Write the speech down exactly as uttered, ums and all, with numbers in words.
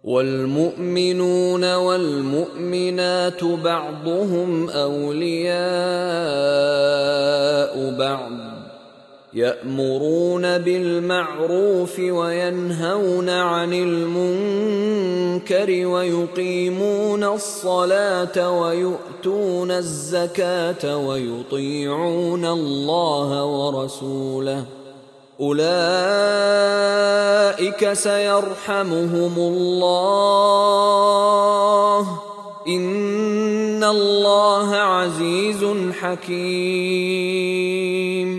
والمؤمنون والمؤمنات بعضهم أولياء بعض يأمرون بالمعروف وينهون عن المنكر ويقيمون الصلاة ويؤتون الزكاة ويطيعون الله ورسوله أولئك سيرحمهم الله إن الله عزيز حكيم.